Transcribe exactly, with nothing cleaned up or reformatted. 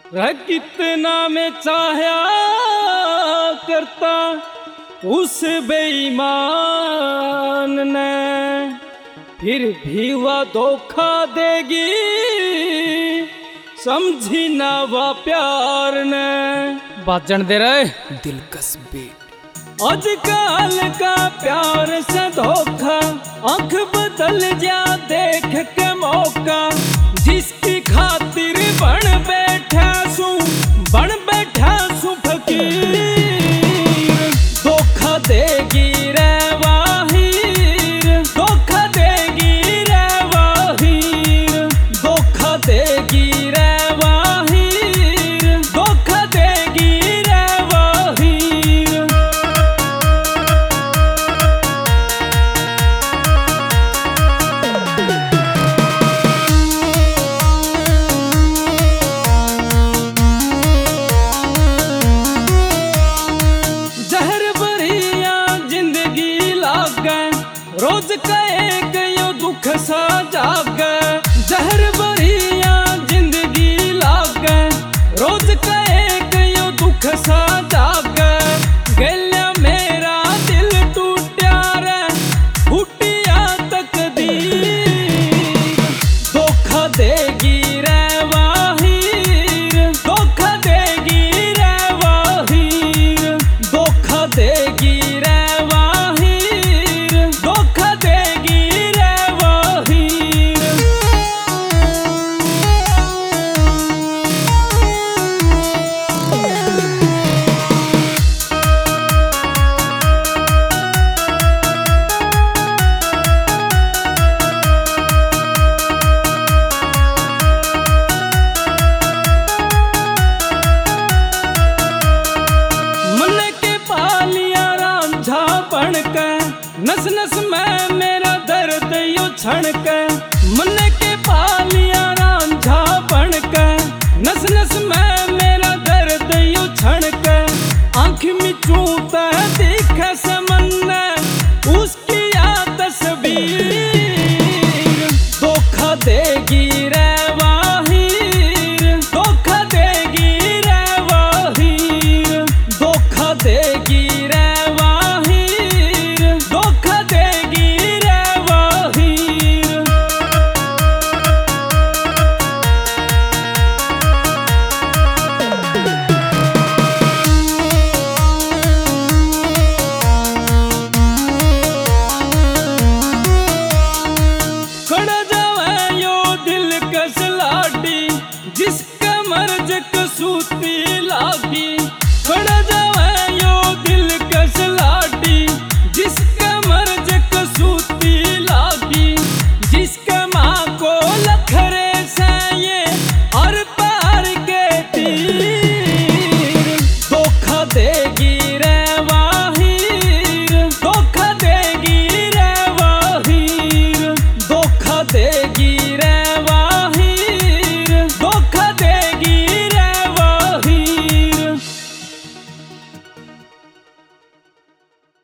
रह कितना मैं चाहा करता उस बेईमान ने, फिर भी वह धोखा देगी समझी ना वह प्यार ने। बाजन दे रहे दिलकश बेट। आजकल का प्यार से धोखा, आंख बदल जा देख के मौका, जिसकी खातिर बन बैठा सू बन बैठा सू फकीर। धोखा देगी रे वाहीर, धोखा देगी रे वाहीर, धोखा देगी रे वाहीर, धोखा देगी रे वाहीर। रोज का एक यो दुख सा जागे, जहर भरिया जिंदगी लागे। रोज का एक यो दुख सा जागे, गल्या मेरा दिल टूटा रे फूटिया तकदीर। धोखा देगी रे वाहीर, धोखा देगी रे वाहीर, धोखा देगी रे नस नस में मेरा दर्द यो छणके।